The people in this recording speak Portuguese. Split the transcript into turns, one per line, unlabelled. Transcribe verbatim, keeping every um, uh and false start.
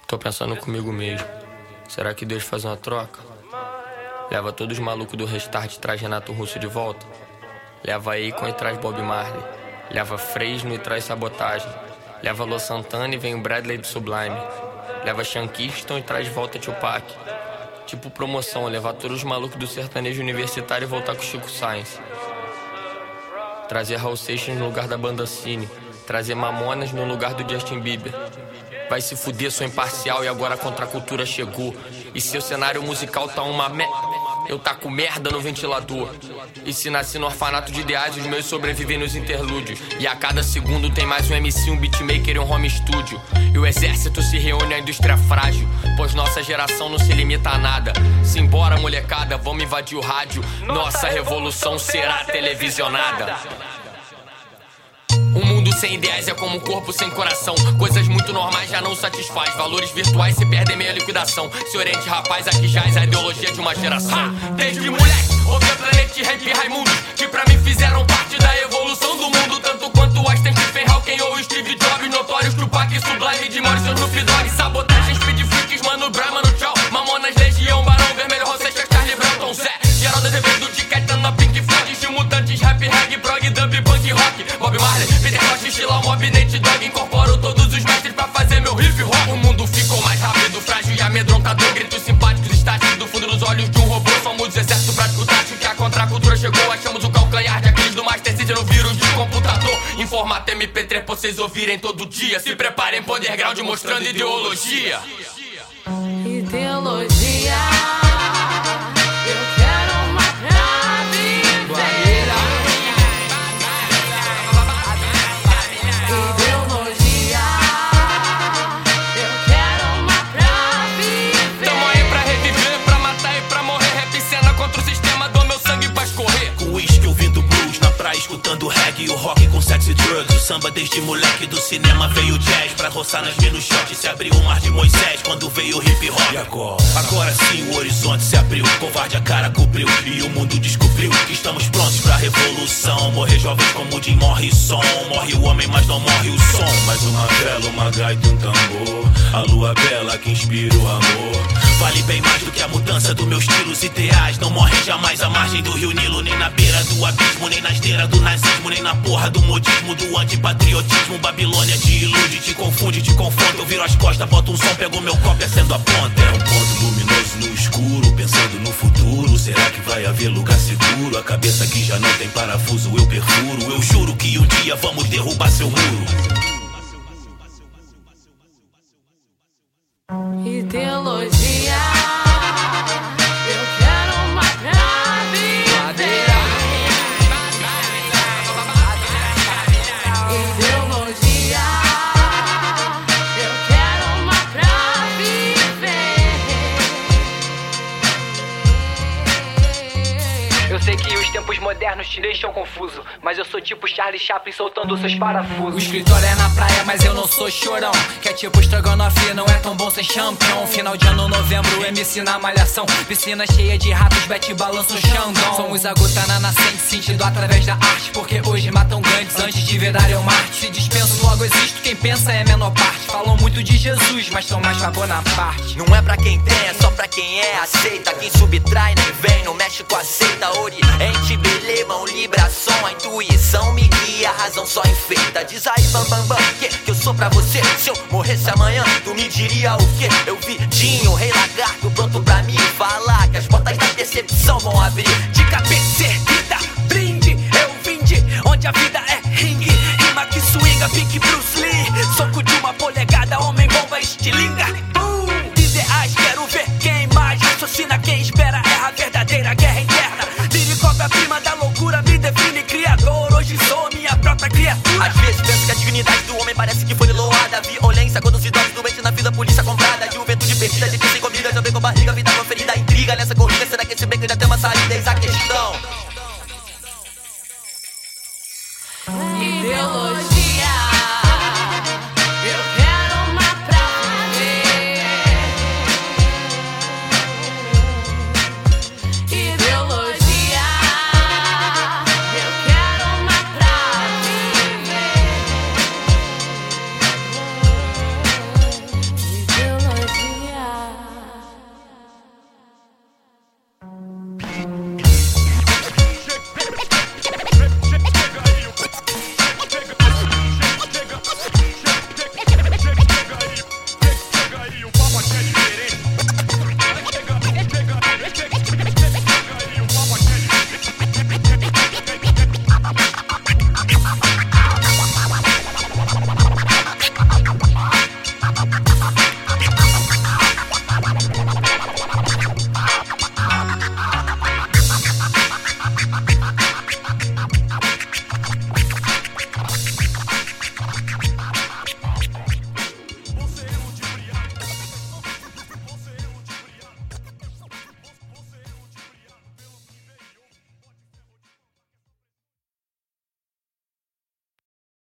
Tô pensando comigo mesmo. Será que Deus faz uma troca? Leva todos os malucos do Restart e traz Renato Russo de volta. Leva Akon e traz Bob Marley. Leva Fresno e traz Sabotagem. Leva Luan Santana e vem o Bradley do Sublime. Leva Sean Kingston e traz volta Tupac. Tipo promoção, levar todos os malucos do sertanejo universitário e voltar com Chico Sainz. Trazer Raul Seixas no lugar da banda Cine. Trazer Mamonas no lugar do Justin Bieber. Vai se fuder, sou imparcial e agora a contracultura chegou. E seu cenário musical tá uma me... Eu taco merda no ventilador. E se nasci no orfanato de ideais, os meus sobrevivem nos interlúdios. E a cada segundo tem mais um M C, um beatmaker e um home studio. E o exército se reúne à indústria frágil, pois nossa geração não se limita a nada. Simbora, molecada, vamos invadir o rádio. Nossa revolução será televisionada. Um mundo sem ideais é como um corpo sem coração. Coisas muito normais já não satisfaz. Valores virtuais se perdem meio liquidação. Se oriente, rapaz, aqui jaz a ideologia de uma geração. Desde moleque, ouvi a Planet Rap Raimundo, que pra mim fizeram parte da evolução do mundo. Tanto quanto Einstein, Stephen Hawking ou Steve Jobs. Notórios, Tupac, Sublime, de Morrison, Snoop Dogg. Sabotagem, Speed Freaks, Mano Brown, Mano Tchau. Mamonas, Legião, Barão Vermelho, Rossesca, Charlie Brown, Tom Zé. Geraldo Azevedo, de Caetano, Pink Floyd, de Mutantes, Rap, Reggae, Prog, Dub, Punk, Rock. Bob Marley, Peter Tosh, estilo Mob, Nate Dogg. Incorporo todos os mestres pra fazer meu hip hop. O mundo ficou mais rápido, frágil e amedrontador. Gritos simpáticos, estáticos do fundo dos olhos de um robô. Somos exército prático, tático, que a contracultura chegou. Achamos o calcanhar de Aquiles do Master System no vírus de computador. Em formato M P três pra vocês ouvirem todo dia. Se preparem, Poderground mostrando ideologia.
Ideologia.
Escutando reggae e o rock com sexy drugs. O samba desde moleque, do cinema veio jazz. Pra roçar nas menos shot se abriu o mar de Moisés. Quando veio o hip hop. E agora? Agora sim o horizonte se abriu. Covarde a cara cobriu e o mundo descobriu que estamos prontos pra revolução. Morrer jovens como Jim Morrison. Morre o homem mas não morre o som. Mais uma vela, uma gaita e um tambor. A lua bela que inspira o amor. Vale bem mais do que a mudança dos meus estilos ideais. Não morrem jamais à margem do rio Nilo, nem na beira do abismo, nem na esteira do nazismo, nem na porra do modismo, do antipatriotismo. Babilônia te ilude, te confunde, te confronta. Eu viro as costas, boto um som, pego meu copo e acendo a ponta. É um ponto luminoso no escuro, pensando no futuro. Será que vai haver lugar seguro? A cabeça que já não tem parafuso eu perfuro. Eu juro que um dia vamos derrubar seu muro.
Ideologia. Eu quero uma pra viver. Ideologia. Eu quero uma pra viver.
Eu sei que os tempos modernos te deixam confuso, mas eu sou tipo Charlie Chaplin soltando seus parafusos. O escritório é na praia, mas eu não sou chorão. Que é tipo estrogonofe, não é tão bom sem champion. Final de ano, novembro, M C na malhação. Piscina cheia de ratos, bete balança o Xandão. Somos a gota na nascente, sentido através da arte. Porque hoje matam grandes antes de virar eu Marte. Se dispenso, logo existo, quem pensa é menor parte. Falam muito de Jesus, mas tão mais pra Bonaparte.
Não é pra quem tem, é só pra quem é, aceita. Quem subtrai nem vem, não mexe com a seita. Oriente, belê, mão, libra, som. A intuição me guia, a razão só enfeita. Diz aí, bam, bam, bam, que, que eu sou pra você. Se eu morresse amanhã, tu me diria o quê? Eu vi Dinho, rei lagarto, pronto pra me falar que as portas da decepção vão abrir.
De cabeça erguida, brinde, eu vim de onde a vida é ringue. Rima que swinga, pique Bruce Lee. Soco de uma polegada, homem bomba, estilinga. uh, Ideais, quero ver quem mais raciocina, quem espera é a verdadeira guerra interna. Lírico, obra-prima da loucura, me define criador. Hoje sou minha própria criatura.
Às vezes penso que a dignidade do homem parece que foi loada. Violência quando os idosos doentes na fila, polícia comprada. Juventude perdida, gente sem comida, também com barriga, vida conferida. Intriga nessa corrida, será que esse beco já tem uma saída? Eis a questão.
Ideologia.